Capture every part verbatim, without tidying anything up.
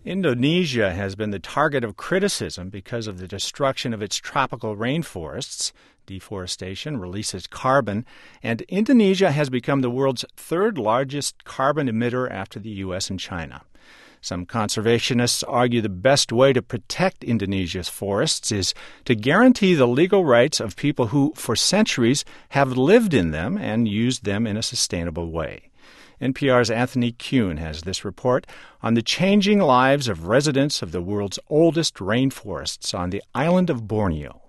Indonesia has been the target of criticism because of the destruction of its tropical rainforests. Deforestation releases carbon, and Indonesia has become the world's third largest carbon emitter after the U S and China. Some conservationists argue the best way to protect Indonesia's forests is to guarantee the legal rights of people who, for centuries, have lived in them and used them in a sustainable way. N P R's Anthony Kuhn has this report on the changing lives of residents of the world's oldest rainforests on the island of Borneo.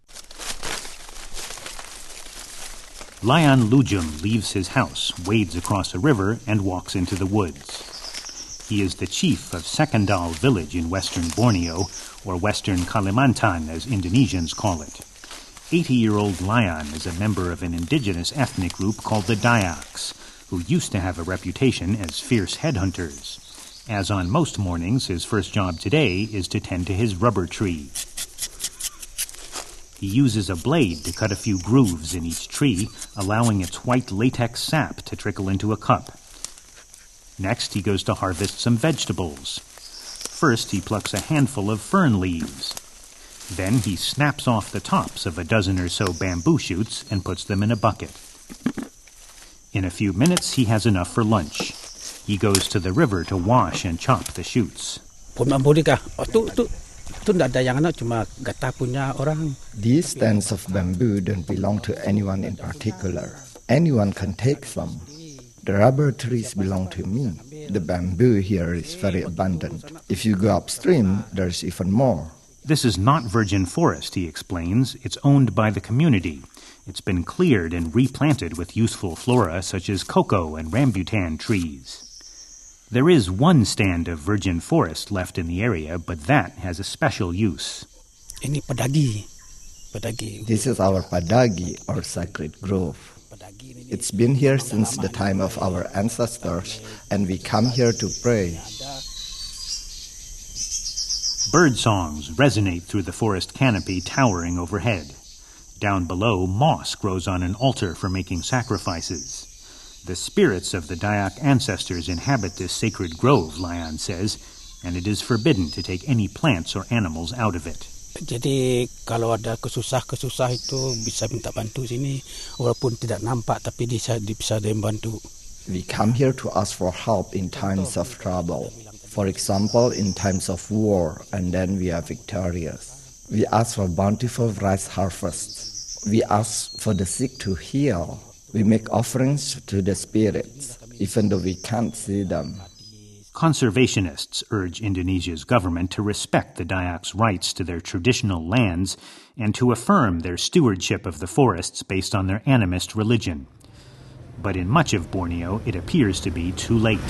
Layan Lujum leaves his house, wades across a river, and walks into the woods. He is the chief of Sekandal village in western Borneo, or western Kalimantan as Indonesians call it. eighty-year-old Layan is a member of an indigenous ethnic group called the Dayaks, who used to have a reputation as fierce headhunters. As on most mornings, his first job today is to tend to his rubber tree. He uses a blade to cut a few grooves in each tree, allowing its white latex sap to trickle into a cup. Next, he goes to harvest some vegetables. First, he plucks a handful of fern leaves. Then he snaps off the tops of a dozen or so bamboo shoots and puts them in a bucket. In a few minutes, he has enough for lunch. He goes to the river to wash and chop the shoots. These stands of bamboo don't belong to anyone in particular. Anyone can take some. The rubber trees belong to me. The bamboo here is very abundant. If you go upstream, there's even more. This is not virgin forest, he explains. It's owned by the community. It's been cleared and replanted with useful flora such as cocoa and rambutan trees. There is one stand of virgin forest left in the area, but that has a special use. This is our padagi, or sacred grove. It's been here since the time of our ancestors, and we come here to pray. Bird songs resonate through the forest canopy towering overhead. Down below, moss grows on an altar for making sacrifices. The spirits of the Dayak ancestors inhabit this sacred grove, Layan says, and it is forbidden to take any plants or animals out of it. Jadi kalau ada kesusah-kesusah itu bisa minta bantu sini, walaupun tidak nampak tapi bisa bisa membantu. We come here to ask for help in times of trouble. For example, in times of war, and then we are victorious. We ask for bountiful rice harvests. We ask for the sick to heal. We make offerings to the spirits, even though we can't see them. Conservationists urge Indonesia's government to respect the Dayaks' rights to their traditional lands and to affirm their stewardship of the forests based on their animist religion. But in much of Borneo, it appears to be too late.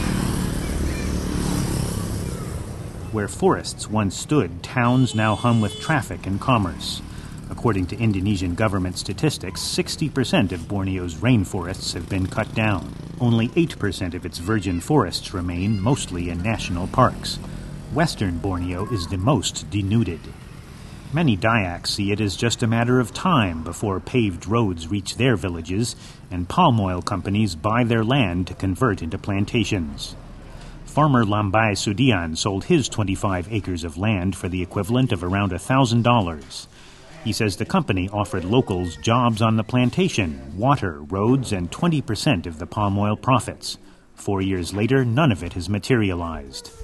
Where forests once stood, towns now hum with traffic and commerce. According to Indonesian government statistics, sixty percent of Borneo's rainforests have been cut down. Only eight percent of its virgin forests remain, mostly in national parks. Western Borneo is the most denuded. Many Dayaks see it as just a matter of time before paved roads reach their villages and palm oil companies buy their land to convert into plantations. Farmer Lambai Sudian sold his twenty-five acres of land for the equivalent of around one thousand dollars. He says the company offered locals jobs on the plantation, water, roads, and twenty percent of the palm oil profits. Four years later, none of it has materialized.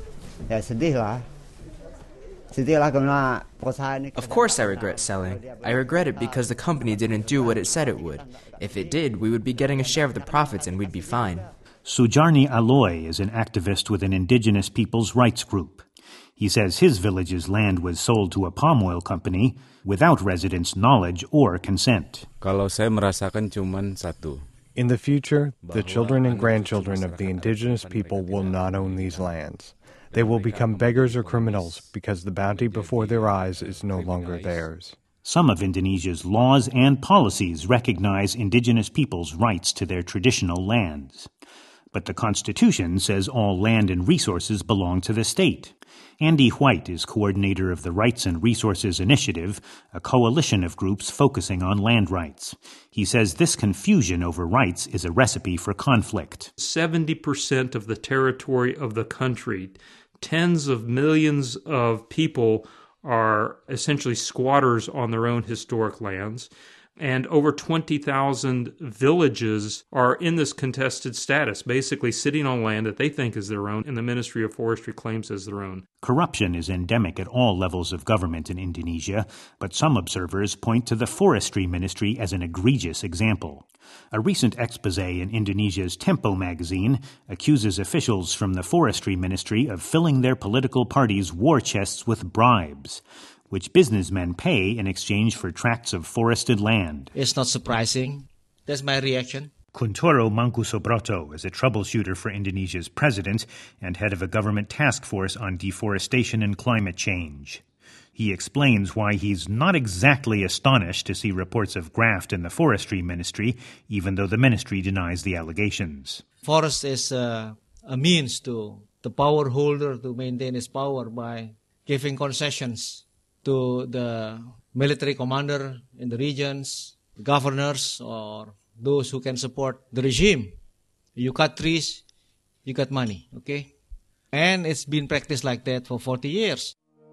Of course I regret selling. I regret it because the company didn't do what it said it would. If it did, we would be getting a share of the profits and we'd be fine. Sujarni Aloy is an activist with an indigenous people's rights group. He says his village's land was sold to a palm oil company without residents' knowledge or consent. Kalau saya merasakan cuman satu. In the future, the children and grandchildren of the indigenous people will not own these lands. They will become beggars or criminals because the bounty before their eyes is no longer theirs. Some of Indonesia's laws and policies recognize indigenous peoples' rights to their traditional lands. But the Constitution says all land and resources belong to the state. Andy White is coordinator of the Rights and Resources Initiative, a coalition of groups focusing on land rights. He says this confusion over rights is a recipe for conflict. seventy percent of the territory of the country tens of millions of people are essentially squatters on their own historic lands, and over twenty thousand villages are in this contested status, basically sitting on land that they think is their own and the Ministry of Forestry claims as their own. Corruption is endemic at all levels of government in Indonesia, but some observers point to the Forestry Ministry as an egregious example. A recent expose in Indonesia's Tempo magazine accuses officials from the Forestry Ministry of filling their political parties' war chests with bribes, which businessmen pay in exchange for tracts of forested land. It's not surprising. That's my reaction. Kuntoro Mangkusobroto is a troubleshooter for Indonesia's president and head of a government task force on deforestation and climate change. He explains why he's not exactly astonished to see reports of graft in the Forestry Ministry, even though the ministry denies the allegations. Forest is uh, a means to the power holder to maintain his power by giving concessions to the military commander in the regions, governors, or those who can support the regime. You cut trees, you got money, okay? And it's been practiced like that for forty years.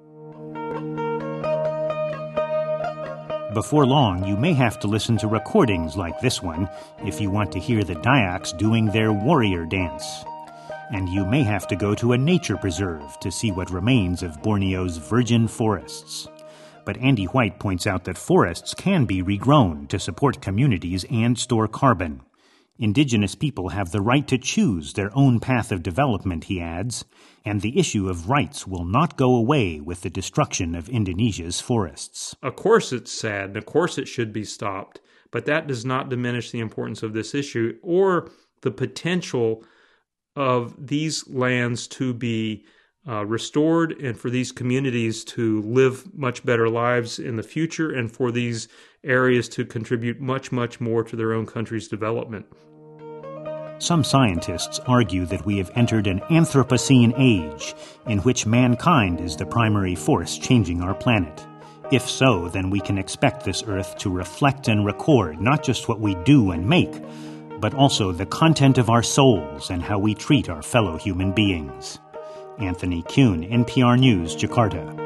Before long, you may have to listen to recordings like this one if you want to hear the Dayaks doing their warrior dance. And you may have to go to a nature preserve to see what remains of Borneo's virgin forests. But Andy White points out that forests can be regrown to support communities and store carbon. Indigenous people have the right to choose their own path of development, he adds, and the issue of rights will not go away with the destruction of Indonesia's forests. Of course it's sad, and of course it should be stopped, but that does not diminish the importance of this issue or the potential of these lands to be uh, restored and for these communities to live much better lives in the future and for these areas to contribute much, much more to their own country's development. Some scientists argue that we have entered an Anthropocene age in which mankind is the primary force changing our planet. If so, then we can expect this Earth to reflect and record not just what we do and make, but also the content of our souls and how we treat our fellow human beings. Anthony Kuhn, N P R News, Jakarta.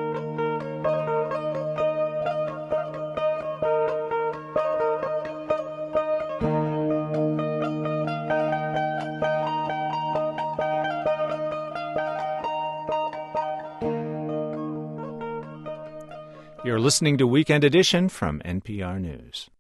You're listening to Weekend Edition from N P R News.